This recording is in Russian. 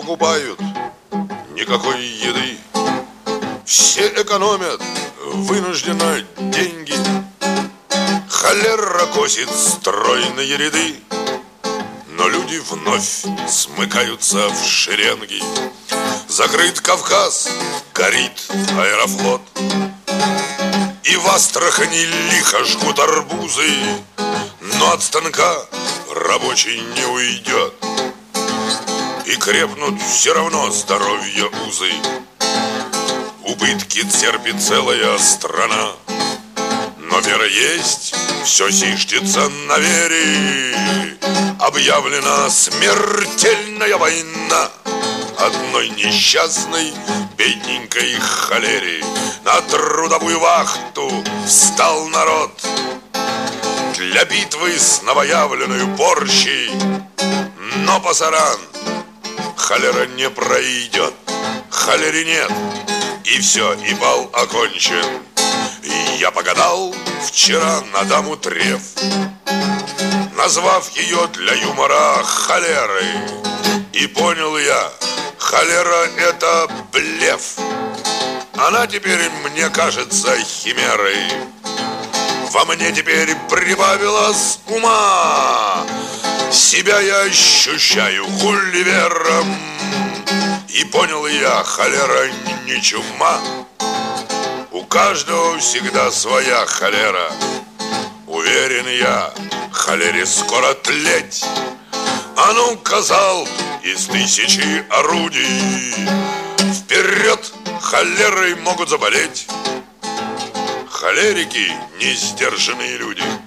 покупают никакой еды. Все экономят вынужденно деньги. Холера косит стройные ряды, но люди вновь смыкаются в шеренги. Закрыт Кавказ, горит Аэрофлот, и в Астрахани лихо жгут арбузы, но от станка рабочий не уйдет, и крепнут все равно здоровья узы. Убытки терпит целая страна, но вера есть, все зиждется на вере. Объявлена смертельная война одной несчастной бедненькой холере. На трудовую вахту встал народ для битвы с новоявленной порчей, но пасаран холера не пройдет, холере нет, и все, и бал окончен. И я погадал вчера на даму Треф, назвав ее для юмора холерой. И понял я, холера — это блеф. Она теперь мне кажется химерой. Во мне теперь прибавилось ума, себя я ощущаю гулливером. И понял я, холера не чума. У каждого всегда своя холера. Уверен я, холере скоро тлеть. А ну, казал из 1000 орудий, вперед, холерой могут заболеть холерики, несдержанные люди.